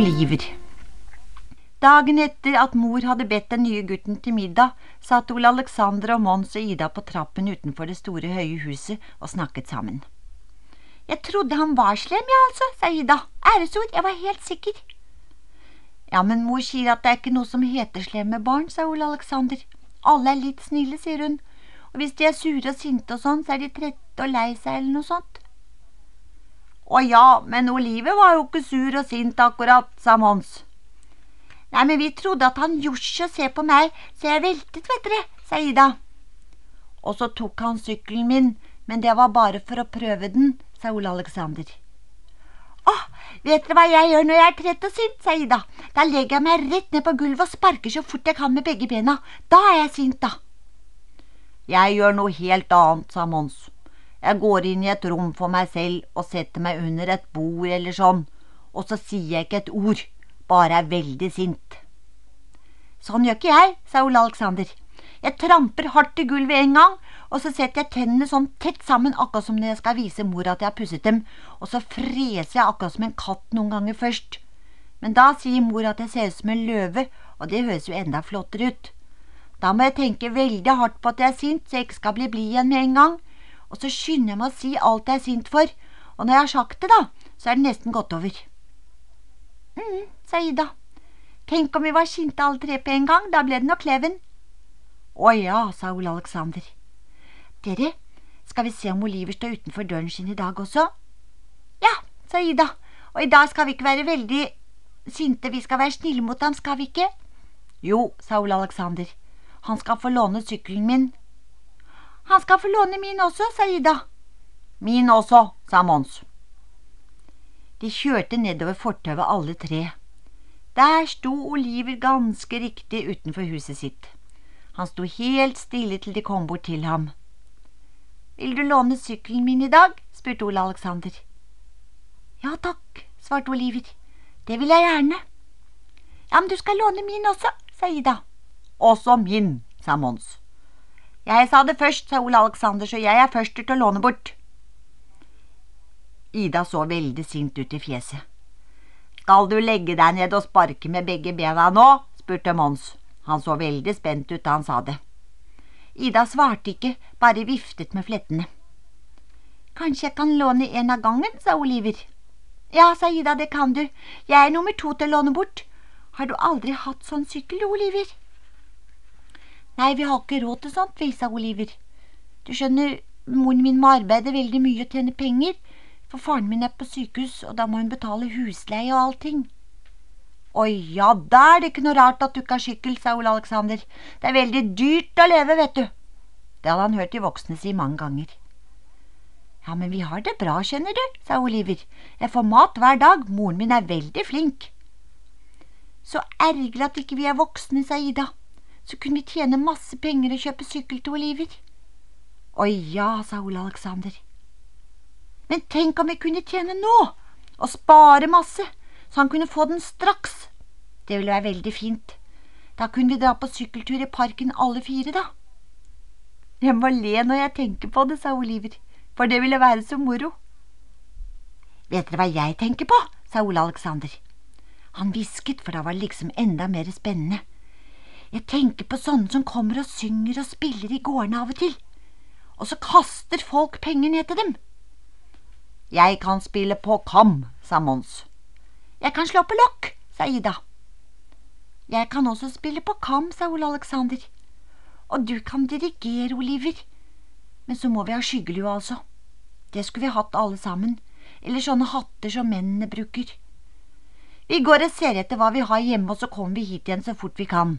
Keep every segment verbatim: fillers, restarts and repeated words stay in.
Oliver. Dagen etter at mor hadde bedt den nye gutten til middag, satt Ole Alexander og Mons og Ida på trappen utenfor det store høye huset og snakket sammen. «Jeg trodde han var slem, ja altså», sa Ida. «Æresord, jeg var helt sikker». «Ja, men mor sier at det er ikke noe som heter slemme barn», sa Ole Alexander. «Alle er litt snille», sier hun. «Og hvis de er sure og sinte og sånn, så er de trette og lei seg eller noe sånt». «Å ja, men Oliver var jo ikke sur og sint akkurat», sa Mons. «Nei, men vi trodde at han gjorde å se på meg, så jeg veltet, vet dere», sa Ida. «Og så tok han sykkelen min, men det var bare for å prøve den», sa Ole Alexander. «Åh, vet dere hva jeg gjør når jeg er trett og sint», sa Ida. «Da legger jeg meg rett ned på gulvet og sparker så fort jeg kan med begge bena. Da er jeg sint, da». «Jeg gjør noe helt annet», sa Mons. «Jeg går inn i et rom for meg selv og setter meg under et bord eller sånn, og så sier jeg ikke et ord, bare er veldig sint». «Sånn gjør ikke jeg», sa Ole Alexander. «Jeg tramper hardt i gulvet en gang, og så setter jeg tennene sånn tett sammen akkurat som når jeg skal vise mor at jeg har pusset dem, og så freser jeg akkurat som en katt noen ganger først. Men da sier mor at jeg ser ut som en løve, og det høres jo enda flottere ut. Da må jeg tenke veldig hardt på at jeg er sint, så jeg ikke skal bli blid igjen med en gang, og så skynder jeg meg å si alt jeg er sint for, og når jeg har sagt det da, så er det nesten gått over». «Mhm», sa Ida. «Tenk om vi var sinte alle tre på en gang, da ble det nok Kleven». «Å ja», sa Ole Alexander. «Dere, skal vi se om Oliver står utenfor døren sin i dag også?» «Ja», sa Ida, «og i dag skal vi ikke være veldig sinte, vi skal være snille mot ham, skal vi ikke?» «Jo», sa Ole Alexander, «han skal få låne sykkelen min». «Han skal få låne min også», sa Ida. «Min også», sa Mons. De kjørte nedover fortauet alle tre. Der sto Oliver ganske riktig utenfor huset sitt. Han sto helt stille til de kom bort til ham. «Vil du låne sykkelen min i dag?» spurte Ole Alexander. «Ja takk», svarte Oliver. «Det vil jeg gjerne». «Ja, men du skal låne min også», sa Ida. «Også min», sa Mons. «Jeg sa det først», sa Ole Alexander, så jeg er først til å låne bort». Ida så veldig sint ut i fjeset. «Skal du legge deg ned og sparke med begge bena nå?» spurte Mons. Han så veldig spent ut da han sa det. Ida svarte ikke, bare viftet med flettene. «Kanskje jeg kan låne en av gangen», sa Oliver. «Ja», sa Ida, «det kan du. Jeg er nummer to til å låne bort. Har du aldri hatt sånn sykkel, Oliver?» «Nei, vi har ikke råd til sånt», sa Oliver. «Du skjønner, moren min må arbeide veldig mye og tjene penger, for faren min er på sykehus, og da må hun betale husleie og allting». «Oi, ja, da er det ikke noe rart at du ikke har sykkel», sa Ole Alexander. «Det er veldig dyrt å leve, vet du». Det hadde han hørt de voksne si mange ganger. «Ja, men vi har det bra, skjønner du», sa Oliver. «Jeg får mat hver dag, moren min er veldig flink». «Så ergerlig at ikke vi er voksne», sa Ida. «Så kunne vi tjene masse penger og kjøpe sykkel til Oliver». «Oi, ja», sa Ole Alexander. «Men tenk om vi kunne tjene nå, og spare masse, så han kunne få den straks. Det ville være veldig fint. Da kunne vi dra på sykkeltur i parken alle fire, da». «Jeg må le når jeg tenker på det», sa Oliver, «for det ville være så moro». «Vet dere hva jeg tenker på?» sa Ole Alexander. Han hvisket, for da var det liksom enda mer spennende. «Jeg tenker på sånne som kommer og synger og spiller i gårdene av og til, og så kaster folk penger ned til dem». «Jeg kan spille på kam», sa Mons. «Jeg kan slå på lokk», sa Ida. «Jeg kan også spille på kam», sa Ole Alexander. «Og du kan dirigere, Oliver. Men så må vi ha skyggelue, altså. Det skulle vi hatt alle sammen, eller sånne hatter som mennene bruker. Vi går og ser etter hva vi har hjemme, og så kommer vi hit igjen så fort vi kan».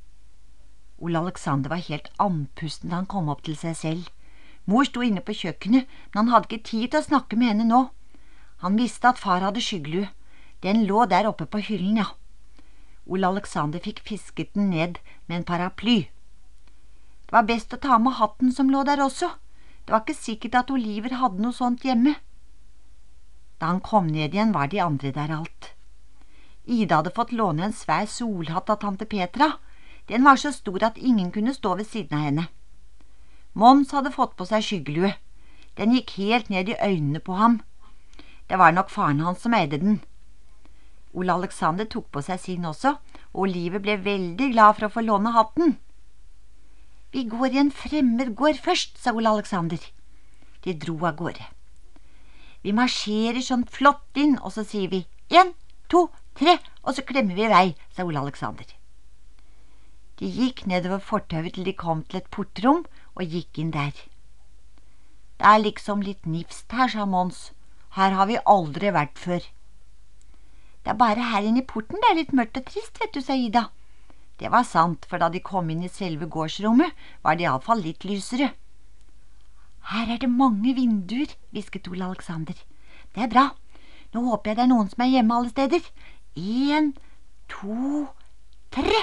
Ole Alexander var helt andpusten da han kom opp til seg selv. Mor sto inne på kjøkkenet, men han hadde ikke tid til å snakke med henne nå. Han visste at far hadde skyggelue. Den lå der oppe på hyllen, ja. Ole Alexander fikk fisket den ned med en paraply. Det var best å ta med hatten som lå der også. Det var ikke sikkert at Oliver hadde noe sånt hjemme. Da han kom ned igjen, var de andre der alt. Ida hadde fått låne en svær solhatt av tante Petra. Den var så stor at ingen kunne stå ved siden av henne. Mons hadde fått på seg skyggelue. Den gikk helt ned i øynene på ham. Det var nok faren hans som eide den. Ole Alexander tok på seg sin også, og Oliver ble veldig glad for å få låne hatten. «Vi går i en fremmed gård først», sa Ole Alexander. De dro av gårde. «Vi marsjerer sånn flott inn, og så sier vi en, to, tre, og så klemmer vi i vei», sa Ole Alexander. De gikk nedover fortauet til de kom til et portrom og gikk inn der. «Det er liksom litt nifst her», sa Mons. «Her har vi aldri vært før.» «Det er bare her inne i porten det er litt mørkt og trist, vet du», sa Ida. Det var sant, for da de kom inn i selve gårdsrommet, var det i alle fall litt lysere. «Her er det mange vinduer», hvisket Ole Alexander. «Det er bra. Nå håper jeg det er noen som er hjemme alle steder. En, to, tre!»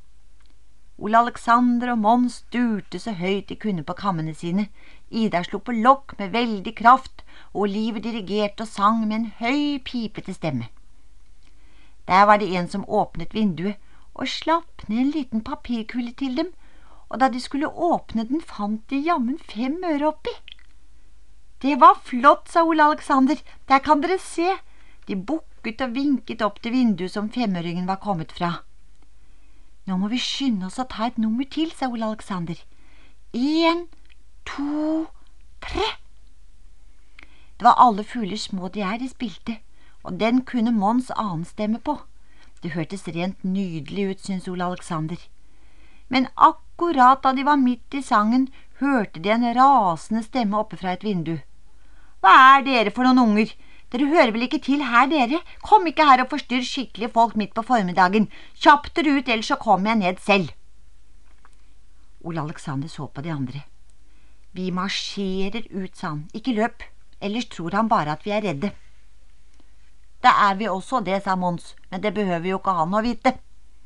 Ole Alexander og Mons sturte så høyt de kunne på kammene sine. Ida slo på lokk med veldig kraft, og Oliver dirigerte og sang med en høy, pipete stemme. Der var det en som åpnet vinduet og slapp ned en liten papirkule til dem, og da de skulle åpne den, fant de jammen fem øre oppi. «Det var flott», sa Ole Alexander. «Der kan dere se.» De bukket og vinket opp til vinduet som femøringen var kommet fra. «Nå må vi skynde oss å ta et nummer til», sa Ole Alexander. En, to, tre. Det var Alle fugler små de er de spilte, og den kunne Mons annen stemme på. Det hørtes rent nydelig ut, syntes Ole Alexander. Men akkurat da de var midt i sangen, hørte de en rasende stemme oppe fra et vindu. «Hva er dere for noen unger? Dere hører vel ikke til her, dere? Kom ikke her og forstyrr skikkelige folk midt på formiddagen. Kjapp dere ut, ellers så kommer jeg ned selv.» Ole Alexander så på de andre. «Vi marsjerer ut», sa han. «Ikke løp, ellers tror han bare at vi er redde.» «Det er vi også, det», sa Mons, «men det behøver jo ikke han å vite.»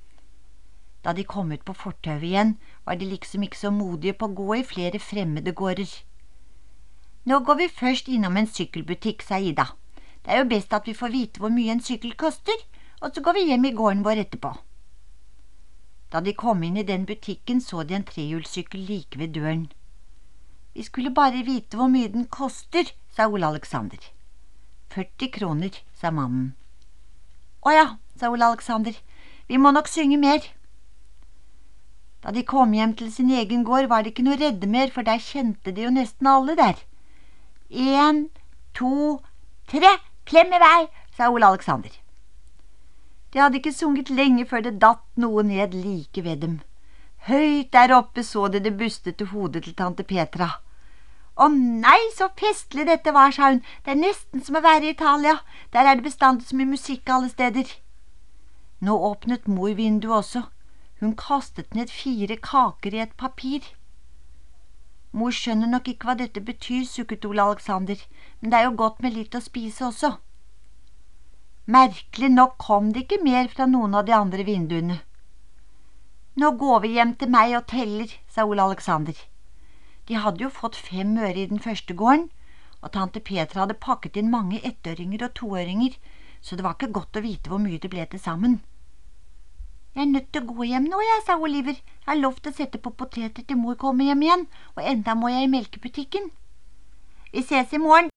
Da de kom ut på fortauet igjen, var de liksom ikke så modige på å gå i flere fremmede gårder. «Nå går vi først innom en sykkelbutikk», sa Ida. «Det er jo best at vi får vite hvor mye en sykkel koster, og så går vi hjem i gården vår etterpå.» Da de kom inn i den butikken, så de en trehjulssykkel like ved døren. «Vi skulle bare vite hvor mye den koster», sa Ole Alexander. «førti kroner», sa mannen. «Å ja», sa Ole Alexander, «vi må nok synge mer.» Da de kom hjem til sin egen gård, var de ikke noe redde mer, for der kjente de jo nesten alle der. En, to, tre, klem i vei, sa Ole Alexander. De hadde ikke sunget lenge før det datt noe ned like ved dem. Høyt der oppe så de det bustete hodet til tante Petra. «Å nei, så festlig dette var», sa hun. «Det er nesten som å være i Italia. Der er det bestandig så mye musikk alle steder.» Nå åpnet mor vinduet også. Hun kastet ned fire kaker i et papir. «Mor skjønner nok ikke hva dette betyr», sukket Ole Alexander, «men det er jo godt med litt å spise også.» Merkelig nok kom det ikke mer fra noen av de andre vinduene. «Nå går vi hjem til meg og teller», sa Ole Alexander. De hadde jo fått fem øre i den første gården, og tante Petra hadde pakket inn mange ettøringer og toøringer, så det var ikke godt å vite hvor mye det ble til sammen. «Jeg er nødt til å gå hjem nå, jeg», sa Oliver. «Jeg har lovt å sette på poteter til mor kommer hjem igjen, og enda må jeg i melkebutikken.» «Vi ses i morgen.»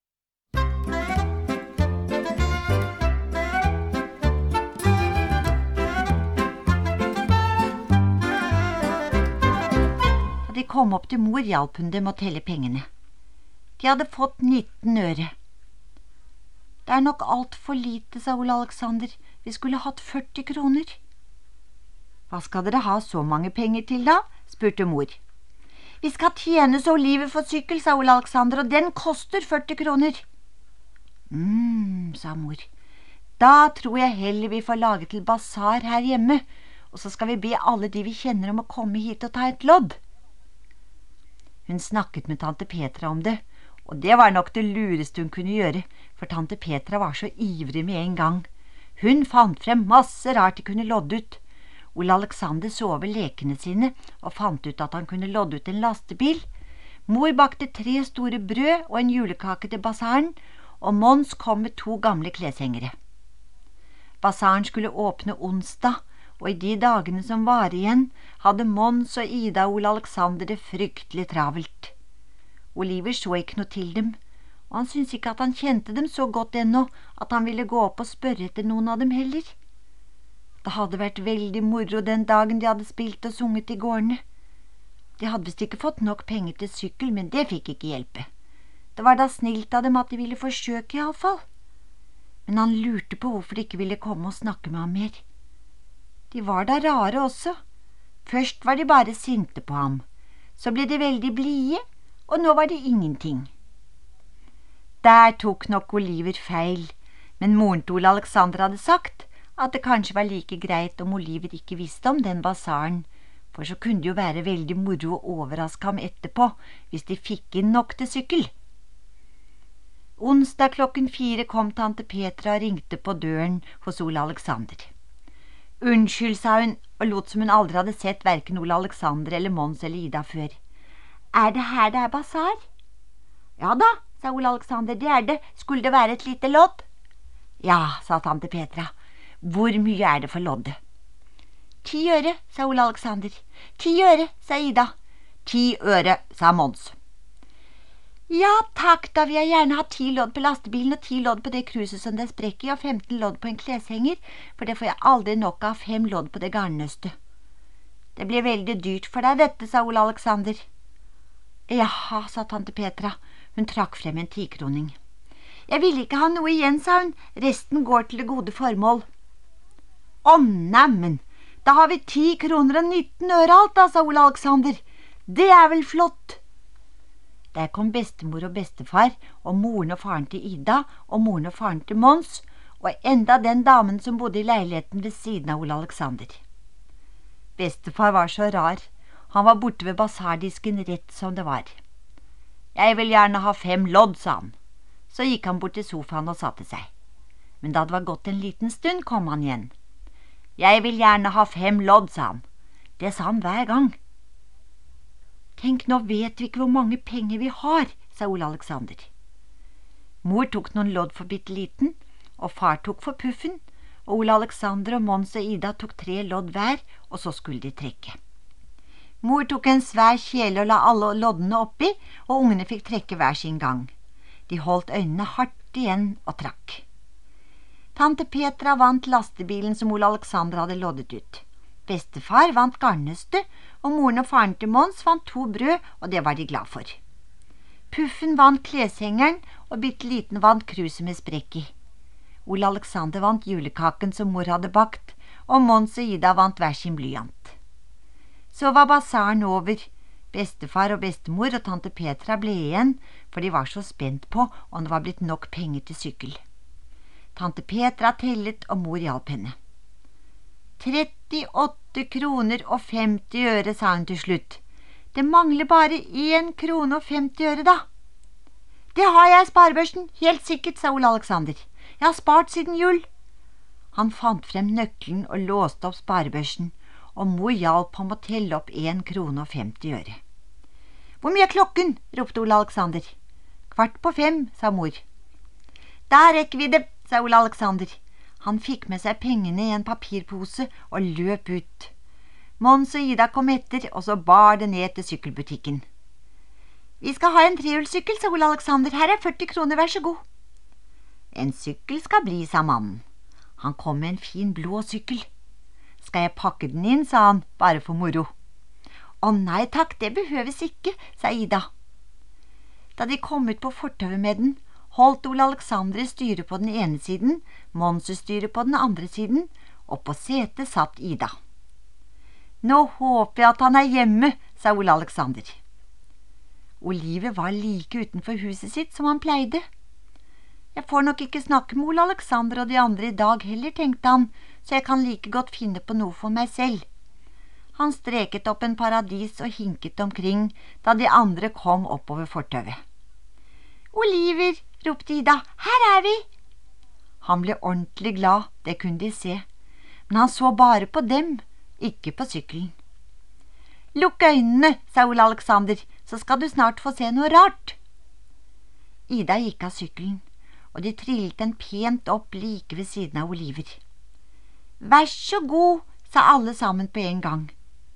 Da de kom opp til mor, hjalp hun dem å telle pengene. De hadde fått nitten øre. «Det er nok alt for lite», sa Ole Alexander. «Vi skulle hatt førti kroner.» «Hva skal dere ha så mange penger til da?» spurte mor. «Vi skal tjene så Oliver for sykkel», sa Ole Alexander, «og den koster førti kroner.» «Mmm», sa mor. «Da tror jeg heller vi får lage til basar her hjemme, og så skal vi be alle de vi kjenner om å komme hit og ta et lodd.» Hun snakket med tante Petra om det, og det var nok det lureste hun kunne gjøre, for tante Petra var så ivrig med en gang. Hun fant frem masse rart de kunne lodde ut. Ole Alexander så over lekene sine og fant ut at han kunne lodde ut en lastebil. Mor bakte tre store brød og en julekake til basaren, og Mons kom med to gamle kleshengere. Basaren skulle åpne onsdag, og i de dagene som var igjen, hadde Mons og Ida og Ole Alexander det fryktelig travelt. Oliver så ikke noe til dem, og han syntes ikke at han kjente dem så godt ennå at han ville gå opp og spørre etter noen av dem heller. Det hadde vært veldig moro den dagen de hadde spilt og sunget i gårdene. De hadde visst ikke fått nok penger til sykkel, men det fikk ikke hjelpe. Det var da snilt av dem at de ville forsøke i alle fall. Men han lurte på hvorfor de ikke ville komme og snakke med ham mer. De var da rare også. Først var de bare sinte på ham, så ble de veldig blide, og nå var det ingenting. Der tok nok Oliver feil, men moren til Ole Alexander hadde sagt at det kanskje var like greit om Oliver ikke visste om den basaren, for så kunne det jo være veldig moro å overraske ham etterpå hvis de fikk inn nok til sykkel. Onsdag klokken fire kom tante Petra og ringte på døren hos Ole Alexander. Unnskyld, sa hun, og lot som hun aldri hadde sett hverken Ole Alexander eller Mons eller Ida før. Er det her det er basar? Ja da, sa Ole Alexander, det er det. Skulle det være et lite lodd? Ja, sa tante Petra. Hvor mye er det for loddet? Ti øre, sa Ole Alexander. Ti øre, sa Ida. Ti øre, sa Mons. Ja, takk, da vil jeg gjerne ha ti lodd på lastebilen og ti lodd på det kruset som det sprekker i, og femten lodd på en kleshenger, for det får jeg aldri nok av fem lodd på det garnnøstet. Det blir veldig dyrt for deg dette, sa Ole Alexander. Jaha, sa tante Petra. Hun trakk frem en tikroning. Jeg ville ikke ha noe igjen, sa hun. Resten går til det gode formål. Å, neimen, da har vi ti kroner og nitten øre alt, da, sa Ole Alexander. Det er vel flott. Der kom bestemor og bestefar, og moren og faren til Ida, og moren og faren til Mons, og enda den damen som bodde i leiligheten ved siden av Ole Alexander. Bestefar var så rar. Han var borte ved basardisken rett som det var. Jeg vil gjerne ha fem lodd, sa han. Så gikk han bort til sofaen og satte seg. Men da det var gått en liten stund, kom han igjen. Jeg vil gjerne ha fem lodd, sa han. Det sa han hver gang. Tenk, nå vet vi ikke hvor mange penger vi har, sa Ole Alexander. Mor tok noen lodd for bitteliten, og far tok for puffen, og Ole Alexander og Mons og Ida tok tre lodd hver, og så skulle de trekke. Mor tok en svær kjele og la alle loddene oppi, og ungene fikk trekke hver sin gang. De holdt øynene hardt igjen og trakk. Tante Petra vant lastebilen som Ole Alexander hadde loddet ut. Bestefar vant garnnøstet, og moren og faren til Mons vant to brød, og det var de glad for. Puffen vant kleshengeren, og bitteliten vant kruset med sprekk i. Ole Alexander vant julekaken som mor hadde bakt, og Mons og Ida vant hver sin blyant. Så var basaren over. Bestefar og bestemor og tante Petra ble igjen, for de var så spent på om det var blitt nok penger til sykkel. Tante Petra tellet, og mor hjalp henne. trettiåtte kroner og femti øre, sa hun til slutt. Det mangler bare én krone og femti øre, da. Det har jeg i sparebørsen, helt sikkert, sa Ole Alexander. Jeg har spart siden jul. Han fant frem nøkkelen og låste opp sparebørsen, og mor hjalp ham å telle opp én krone og femti øre. Hvor mye er klokken? Ropte Ole Alexander. Kvart på fem, sa mor. Da rekker vi det, sa Ole Alexander. Han fikk med seg pengene i en papirpose og løp ut. Mons og Ida kom etter, og så bar det ned til sykkelbutikken. Vi skal ha en trehjulssykkel, sa Ole Alexander. Her er førti kroner, vær så god. En sykkel skal bli, sa mannen. Han kom med en fin blå sykkel. Skal jeg pakke den inn, sa han, bare for moro. Å nei takk, det behøves ikke, sa Ida. Da de kom ut på fortauet med den, holdt Ole Alexander i styret på den ene siden, Mons i styret på den andre siden, og på setet satt Ida. Nå håper jeg at han er hjemme, sa Ole Alexander. Oliver var like utenfor huset sitt som han pleide. Jeg får nok ikke snakke med Ole Alexander og de andre i dag heller, tenkte han, så jeg kan like godt finne på noe for meg selv. Han streket opp en paradis og hinket omkring da de andre kom oppover fortauet. Oliver, ropte Ida, her er vi! Han ble ordentlig glad, det kunne de se, men han så bare på dem, ikke på sykkelen. Lukk øynene, sa Ole Alexander, så skal du snart få se noe rart. Ida gikk av sykkelen, og de trillet den pent opp like ved siden av Oliver. Vær så god, sa alle sammen på en gang.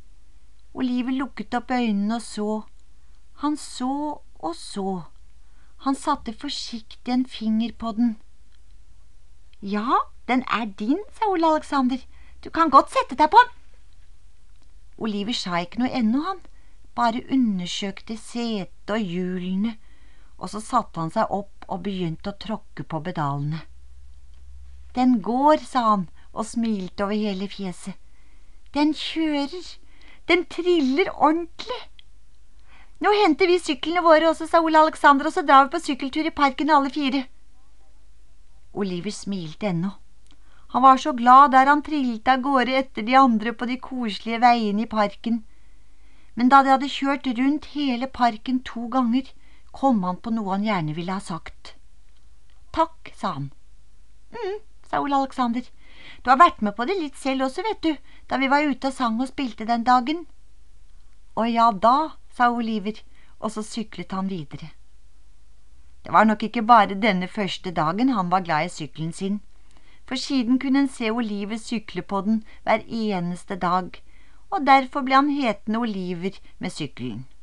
Oliver lukket opp øynene og så. Han så og så. Han satte forsiktig en finger på den. Ja, den er din, sa Ole Alexander. Du kan godt sette deg på den. Oliver sa ikke noe ennå, han. Bare undersøkte setet og hjulene, og så satte han seg opp og begynte å tråkke på pedalene. Den går, sa han, og smilte over hele fjeset. Den kjører. Den triller ordentlig. Nå henter vi syklene våre også, sa Ole Alexander, og så drar vi på sykkeltur i parken alle fire. Oliver smilte ennå. Han var så glad der han trillte av gårde etter de andre på de koselige veiene i parken. Men da de hadde kjørt rundt hele parken to ganger, kom han på noe han gjerne ville ha sagt. Takk, sa han. Mm, sa Ole Alexander. Du har vært med på det litt selv også, vet du, da vi var ute og sang og spilte den dagen. Å ja da, sa Oliver, og så syklet han videre. Det var nok ikke bare denne første dagen han var glad i sykkelen sin, for siden kunne han se Oliver sykle på den hver eneste dag, og derfor ble han hetende Oliver med sykkelen.